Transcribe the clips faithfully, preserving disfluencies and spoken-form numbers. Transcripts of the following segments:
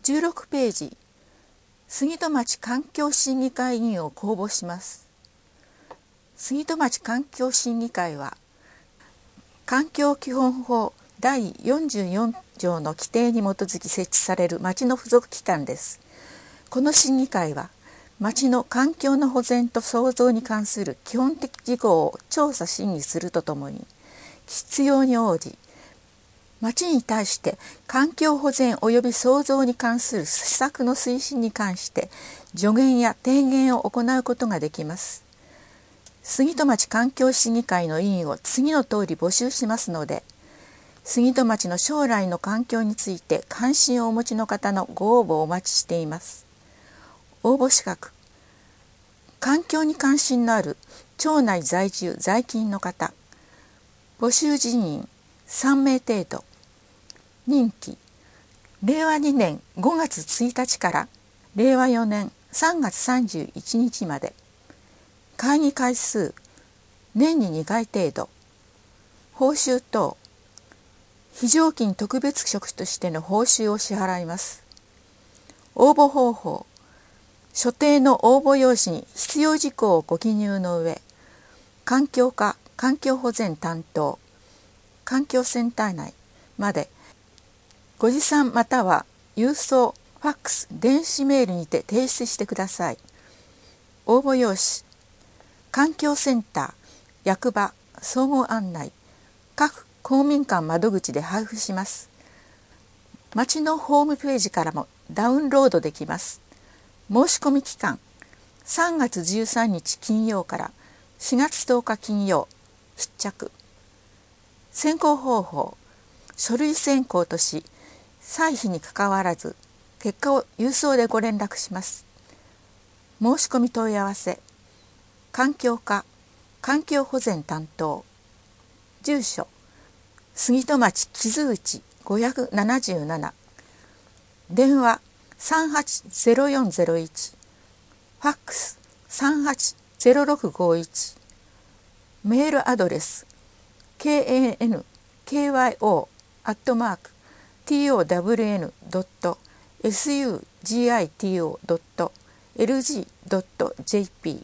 じゅうろくページ、杉戸町環境審議会議員を公募します。杉戸町環境審議会は、環境基本法だいよんじゅうよん条の規定に基づき設置される町の付属機関です。この審議会は、町の環境の保全と創造に関する基本的事項を調査審議するとともに、必要に応じ、町に対して環境保全及び創造に関する施策の推進に関して助言や提言を行うことができます。杉戸町環境審議会の委員を次の通り募集しますので、杉戸町の将来の環境について関心をお持ちの方のご応募をお待ちしています。応募資格、環境に関心のある町内在住在勤の方、募集人員さんめい程度、任期れいわにねんごがつついたちかられいわよねんさんがつさんじゅういちにちまで、会議回数年ににかい程度、報酬等非常勤特別職としての報酬を支払います。応募方法、所定の応募用紙に必要事項をご記入の上、環境課環境保全担当環境センター内までご持参または郵送、ファックス、電子メールにて提出してください。応募用紙、環境センター、役場、総合案内、各公民館窓口で配布します。町のホームページからもダウンロードできます。申し込み期間、さんがつじゅうさんにち金曜からしがつとおか金曜、必着。選考方法、書類選考とし、歳費にかかわらず、結果を郵送でご連絡します。申し込み問い合わせ、環境課、環境保全担当、住所、杉戸町木津内ごひゃくななじゅうなな、電話さんはちゼロよんゼロいち、ファックスさんはちゼロろくごいち、メールアドレス ケーエーエヌケーワイオー アットマーク ティーオーダブリューエヌ ドット エスユージーアイティーオー ドット エルジー ドット ジェーピー。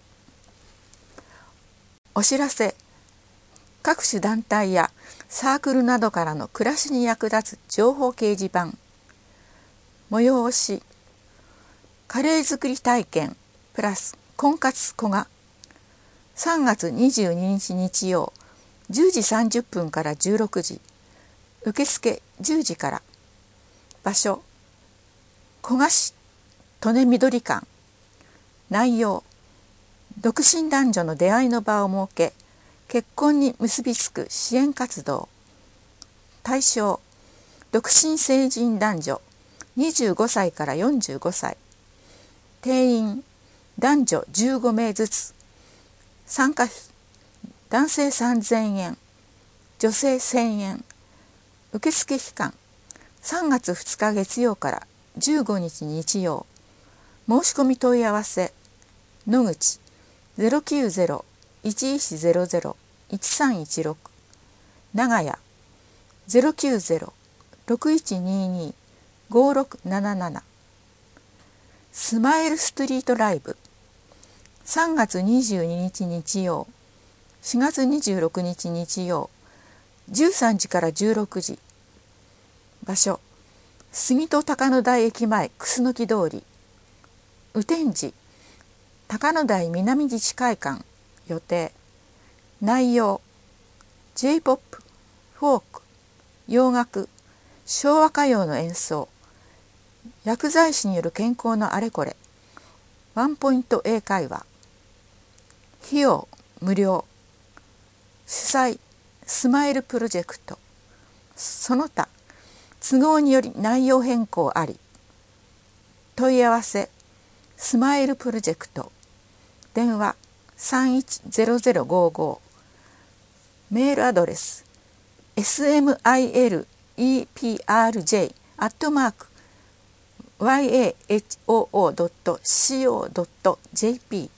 お知らせ、各種団体やサークルなどからの暮らしに役立つ情報掲示板、催し、カレー作り体験プラス婚活古賀、さんがつにじゅうににち日曜じゅうじさんじゅっぷんからじゅうろくじ、受付じゅうじから、場所古賀市利根緑館、内容、独身男女の出会いの場を設け結婚に結びつく支援活動、対象、独身成人男女にじゅうごさいからよんじゅうごさい、定員男女じゅうごめいずつ、参加費男性さんぜんえん、女性せんえん、受付期間さんがつふつか月曜からじゅうごにち日曜、申し込み問い合わせ、野口 ゼロきゅうゼロ いちいちゼロゼロ いちさんいちろく、長谷 ゼロきゅうゼロ ろくいちにに ごろくなななな、スマイルストリートライブさんがつにじゅうににち日曜、しがつにじゅうろくにち日曜、じゅうさんじからじゅうろくじ、場所、杉戸高野台駅前楠木通り、雨天時、高野台南自治会館予定、内容、ジェイポップ、フォーク、洋楽、昭和歌謡の演奏、薬剤師による健康のあれこれ、ワンポイント英会話、費用無料、主催スマイルプロジェクト、その他都合により内容変更あり、問い合わせスマイルプロジェクト、電話さんいちゼロゼロごご、メールアドレス エスエムアイエルイーピーアールジェー アットマーク ワイエーエイチオーオー ドット シーオー ドット ジェーピ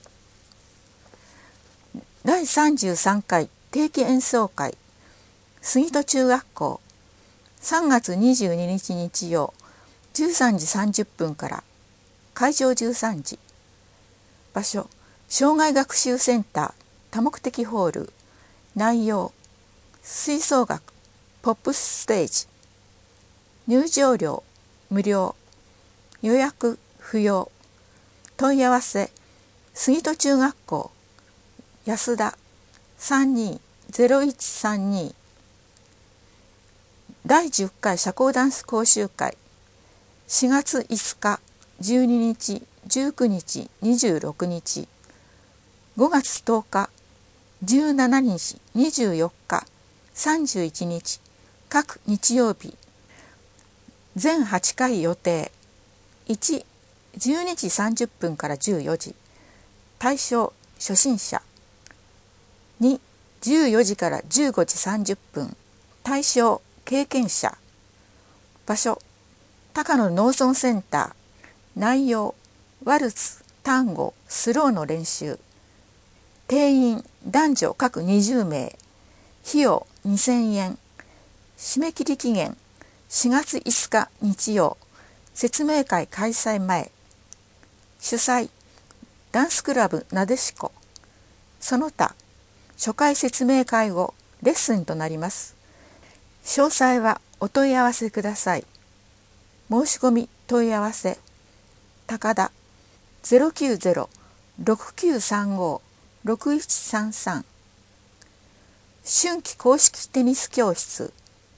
ー。 だいさんじゅうさんかい定期演奏会杉戸中学校さんがつにじゅうににち日曜じゅうさんじさんじゅっぷんから会場じゅうさんじ。場所障害学習センター多目的ホール。内容吹奏楽ポップスステージ。入場料無料。予約不要。問い合わせ杉戸中学校安田 さんにーゼロいちさんに。だいじゅっかい社交ダンス講習会しがついつか、じゅうににち、じゅうくにち、にじゅうろくにち、ごがつとおか、じゅうしちにち、にじゅうよっか、さんじゅういちにち、各日曜日。全はちかい予定。いち、じゅうにじさんじゅっぷんからじゅうよじ。対象初心者。に、じゅうよじからじゅうごじさんじゅっぷん。対象経験者。場所高野農村センター。内容ワルツ、タンゴ、スローの練習。定員男女各にじゅうめい。費用にせんえん。締め切り期限しがついつか日曜。説明会開催前。主催ダンスクラブなでしこ。その他初回説明会後レッスンとなります。詳細はお問い合わせください。申し込み問い合わせ高田 ゼロきゅうゼロ ろくきゅうさんご ろくいちさんさん。春季公式テニス教室。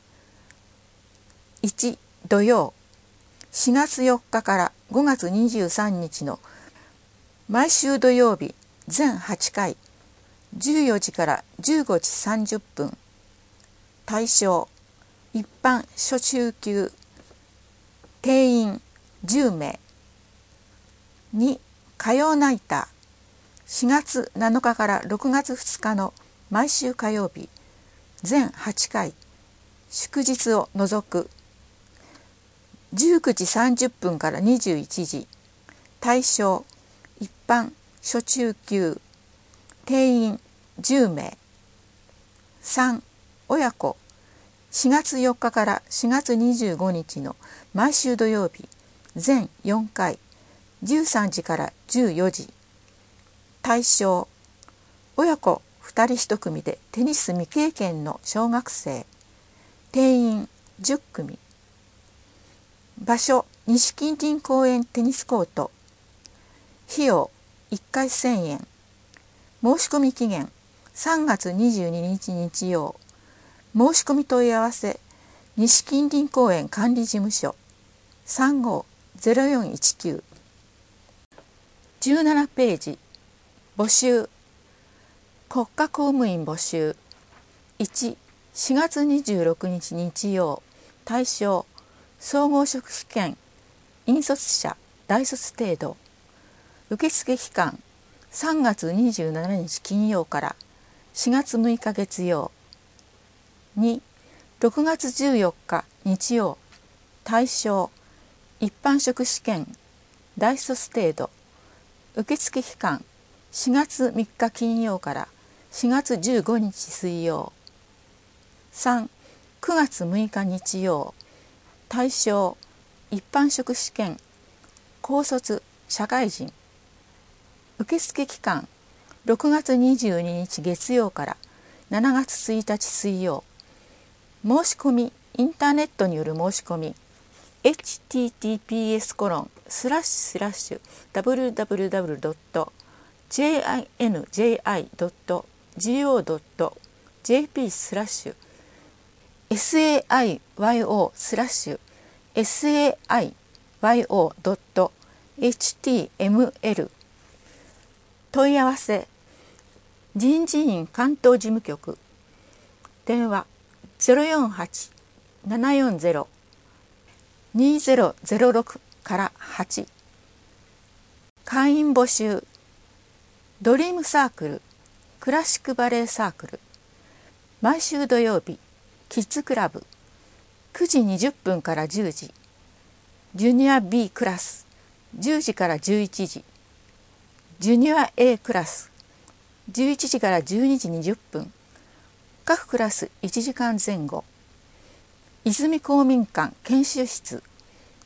いち土曜しがつよっかからごがつにじゅうさんにちの毎週土曜日全はちかい、じゅうよじからじゅうごじさんじゅっぷん。対象一般初中級。定員じゅうめい。に火曜ナイターしがつなのかからろくがつふつかの毎週火曜日全はちかい、祝日を除く。じゅうくじさんじゅっぷんからにじゅういちじ。対象一般初中級。定員じゅうめい。さん親子しがつよっかからしがつにじゅうごにちの毎週土曜日全よんかい、じゅうさんじからじゅうよじ。対象親子ふたりいち組でテニス未経験の小学生。定員じゅっくみ。場所西近隣公園テニスコート。費用いっかいせんえん。申し込み期限さんがつにじゅうににち日曜。申し込み問い合わせ西近隣公園管理事務所 さんごーゼロよんいちきゅう。じゅうななページ。募集国家公務員募集。いち、しがつにじゅうろくにち日曜。対象総合職試験引率者大卒程度。受付期間さんがつにじゅうしちにち金曜からしがつむいか月曜。に、ろくがつじゅうよっか日曜。対象一般職試験大卒程度。受付期間しがつみっか金曜からしがつじゅうごにち水曜。さん、くがつむいか日曜。対象一般職試験高卒社会人。受付期間ろくがつにじゅうににち月曜からしちがつついたち水曜。申し込みインターネットによる申し込み エイチティーティーピーエスコロンスラッシュスラッシュダブリューダブリューダブリュードットジェイアイエヌジェイアイドットジーオードットジェーピースラッシュエスエーアイワイオースラッシュエスエーアイワイオードットエイチティーエムエル。問い合わせ人事院関東事務局。電話ゼロよんはち ななよんゼロ にゼロゼロろくからはち。会員募集ドリームサークルクラシックバレエサークル。毎週土曜日キッズクラブくじにじゅっぷんからじゅうじ。ジュニア B クラスじゅうじからじゅういちじ。ジュニア A クラスじゅういちじからじゅうにじにじゅっぷん。各クラスいちじかんぜん後。泉公民館研修室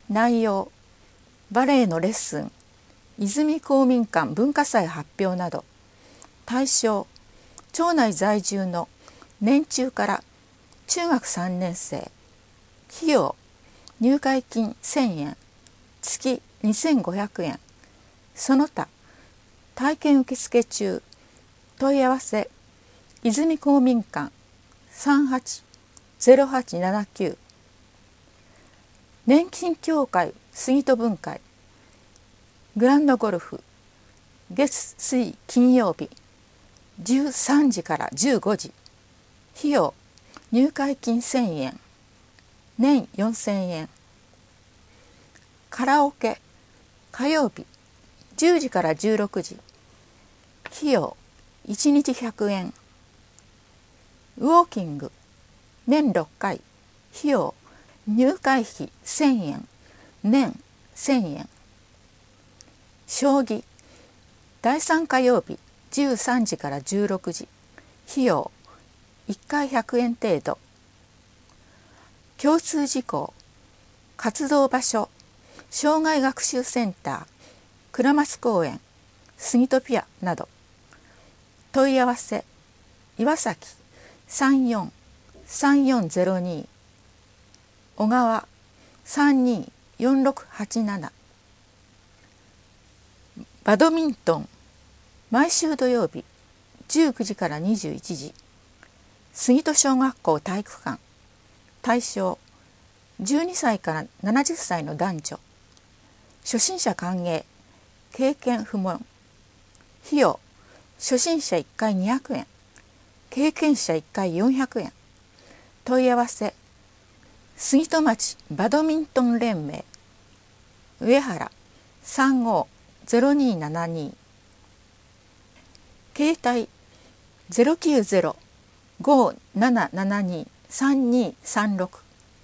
内容、バレエのレッスン、泉公民館文化祭発表など。対象、町内在住の年中から中学さんねん生。費用、入会金せんえん、月にせんごひゃくえん。その他、体験受付中。問い合わせ、泉公民館 さんはちゼロはちななきゅう。年金協会杉戸分会。グランドゴルフ、月水金曜日じゅうさんじからじゅうごじ。費用、入会金せんえん、年よんせんえん。カラオケ、火曜日じゅうじからじゅうろくじ。費用、いちにちひゃくえん。ウォーキング、年ろっかい。費用、入会費せんえん、年せんえん。将棋、だいさん火曜日じゅうさんじからじゅうろくじ。費用、いっかいひゃくえん程度。共通事項、活動場所、障害学習センター、倉松公園、杉戸ピアなど。問い合わせ、岩崎 さんよんさんよんゼロに、小川 さんによんろくはちなな。バドミントン、毎週土曜日じゅうくじからにじゅういちじ。杉戸小学校体育館。対象、じゅうにさいからななじゅっさいの男女。初心者歓迎、経験不問。費用、初心者いっかいにひゃくえん、経験者いっかいよんひゃくえん。問い合わせ、杉戸町バドミントン連盟、上原 さんごゼロにななに。携帯 ゼロきゅうゼロ ごーななななに さんにさんろく。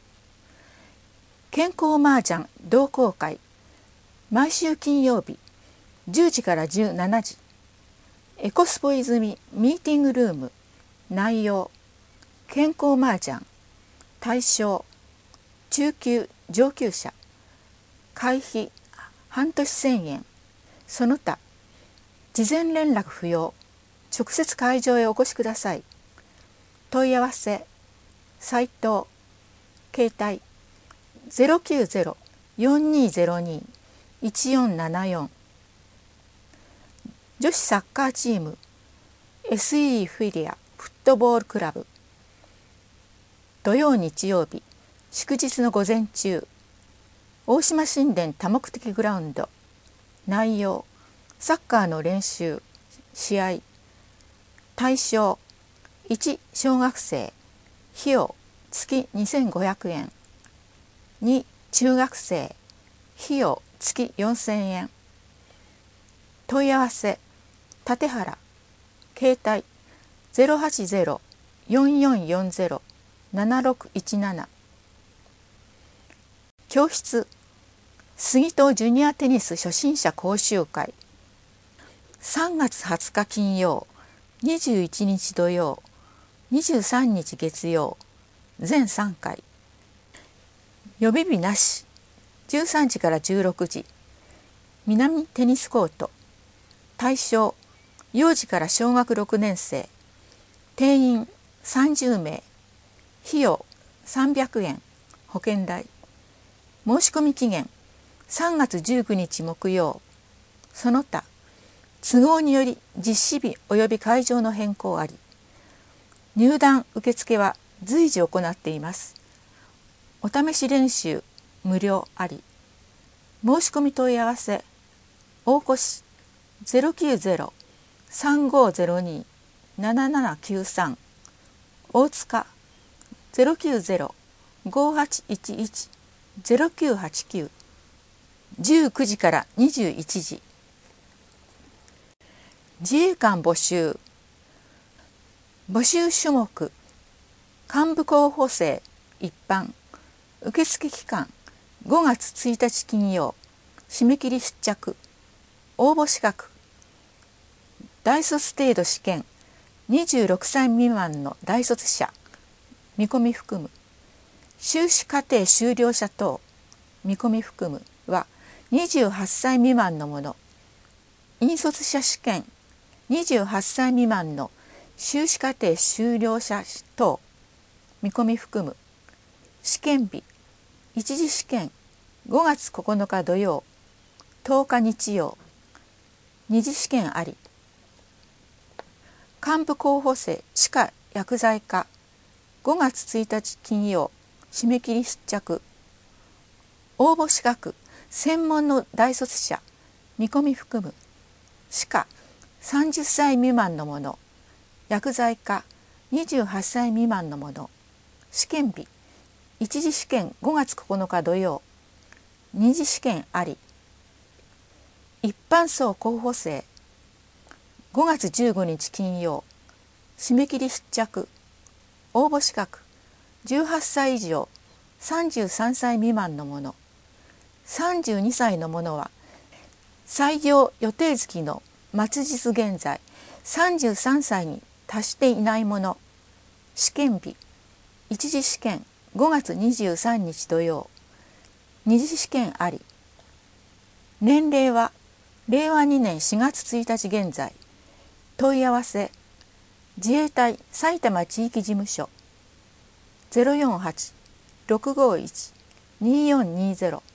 健康麻雀同好会、毎週金曜日じゅうじからじゅうしちじ。エコスポ泉ミーティングルーム。内容、健康麻雀。対象、中級上級者。会費半年せんえん。その他、事前連絡不要。直接会場へお越しください。問い合わせ、斉藤、携帯 ゼロきゅうゼロ よんにゼロに いちよんななよん。女子サッカーチーム エスイー フィリアフットボールクラブ。土曜日曜日祝日の午前中、大島神殿多目的グラウンド。内容、サッカーの練習、試合。対象、いち小学生。費用、月にせんごひゃくえん。に中学生。費用、月よんせんえん。問い合わせ、立原、携帯 ゼロはちゼロ よんよんよんゼロ ななろくいちなな。教室、杉戸ジュニアテニス初心者講習会。さんがつはつか金曜、にじゅういちにち土曜、にじゅうさんにち月曜、全さんかい。予備日なし、じゅうさんじからじゅうろくじ。南テニスコート。対象、幼児から小学ろくねん生。定員さんじゅうめい。費用さんびゃくえん。保険代。申し込み期限さんがつじゅうくにち木曜。その他、都合により実施日及び会場の変更あり。入団受付は随時行っています。お試し練習無料あり。申し込み問い合わせ、大越 ゼロきゅうゼロ さんごゼロに ななななきゅうさん。大塚 ゼロきゅうゼロ ごはちいちいち ゼロきゅうはちきゅう。じゅうくじからにじゅういちじ。自衛官募集。募集種目、幹部候補生一般。受付期間ごがつついたち金曜。締め切り出着。応募資格、大卒程度試験、にじゅうろくさい未満の大卒者見込み含む。修士課程修了者等。 見込み含むはにじゅうはっさい未満のもの。引率者試験にじゅうはっさい未満の修士課程修了者等見込み含む。試験日一次試験ごがつここのか土曜、とおか日曜。二次試験あり。幹部候補生歯科薬剤科ごがつついたち金曜、締め切り必着。応募資格専門の大卒者見込み含む。歯科さんじゅっさい未満のもの、薬剤科にじゅうはっさい未満のもの。試験日一次試験ごがつここのか土曜、二次試験あり。一般層候補生ごがつじゅうごにち金曜、締め切り必着。応募資格じゅうはっさい以上さんじゅうさんさい未満のもの、さんじゅうにさいのものは採用予定月の末日現在さんじゅうさんさいに達していないもの。試験日一次試験ごがつにじゅうさんにち土曜、二次試験あり。年齢はれいわにねんしがつついたち現在。問い合わせ自衛隊埼玉地域事務所 ゼロよんはち ろくごいち にーよんにーゼロ